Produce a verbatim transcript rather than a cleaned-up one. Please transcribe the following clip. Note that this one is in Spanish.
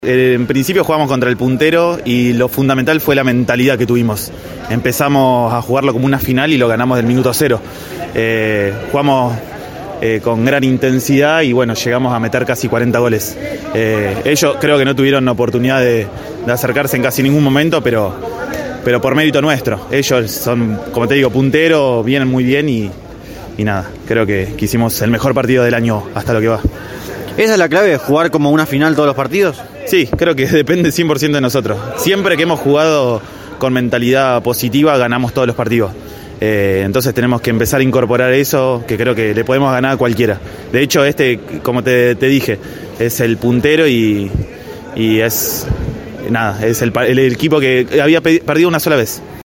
En principio jugamos contra el puntero y lo fundamental fue la mentalidad que tuvimos. Empezamos a jugarlo como una final y lo ganamos del minuto cero. Eh, jugamos eh, con gran intensidad y bueno, llegamos a meter casi cuarenta goles. Eh, ellos creo que no tuvieron oportunidad de, de acercarse en casi ningún momento, pero, pero por mérito nuestro. Ellos son, como te digo, punteros, vienen muy bien y, y nada, creo que, que hicimos el mejor partido del año hasta lo que va. ¿Esa es la clave, jugar como una final todos los partidos? Sí, creo que depende cien por ciento de nosotros. Siempre que hemos jugado con mentalidad positiva, ganamos todos los partidos. Eh, entonces tenemos que empezar a incorporar eso, que creo que le podemos ganar a cualquiera. De hecho, este, como te, te dije, es el puntero y, y es, nada, es el, el equipo que había perdido una sola vez.